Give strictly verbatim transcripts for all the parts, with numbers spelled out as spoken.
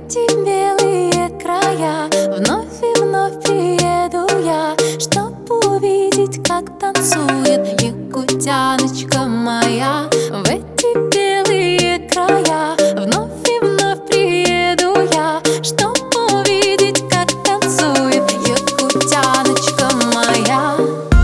эти белые края вновь и вновь приеду я, чтоб увидеть, как танцует якутяночка моя. В эти белые края вновь и вновь приеду я, чтоб увидеть, как танцует якутяночка моя.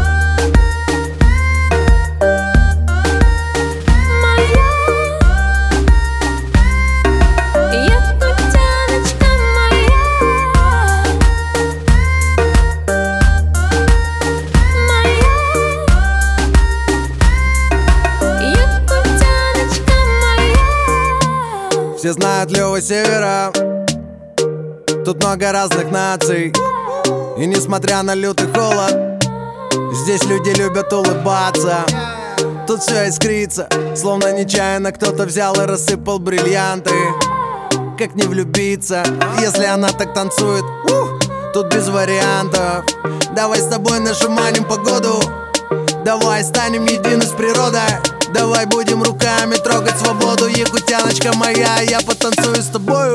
Все знают Лёва Севера, тут много разных наций. И несмотря на лютый холод, здесь люди любят улыбаться. Тут все искрится, словно нечаянно кто-то взял и рассыпал бриллианты. Как не влюбиться, если она так танцует? Ух, тут без вариантов. Давай с тобой нашуманим погоду, давай станем едины с природой. Давай будем руками трогать свободу, якутяночка моя, я потанцую с тобою.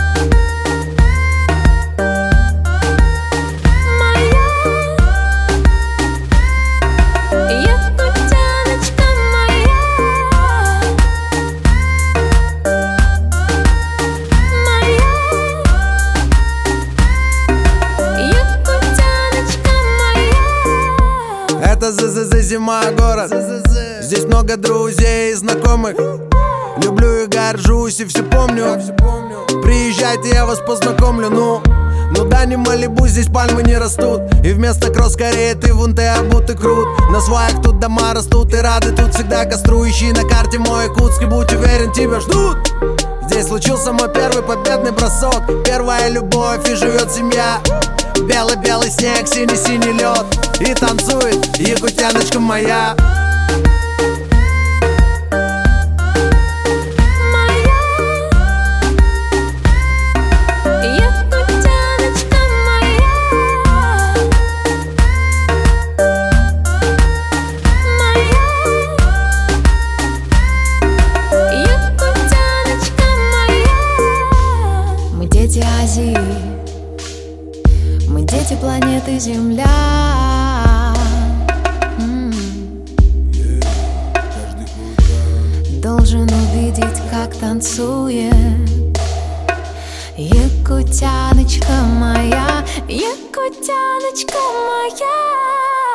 Это ЗЗЗ, зима, город. Здесь много друзей и знакомых. Люблю и горжусь, и все помню. Приезжайте, я вас познакомлю. Ну, ну да, не Малибу, здесь пальмы не растут. И вместо кросс скорее ты вунты обуты крут. На сваях тут дома растут и рады тут всегда костру. Ищи на карте мой Якутский, будь уверен, тебя ждут. Здесь случился мой первый победный бросок, первая любовь и живет семья. Белый-белый снег, синий-синий лед, и танцует якутяночка моя. Дети Азии, мы дети планеты Земля. М-м. Должен увидеть, как танцует якутяночка моя, якутяночка моя.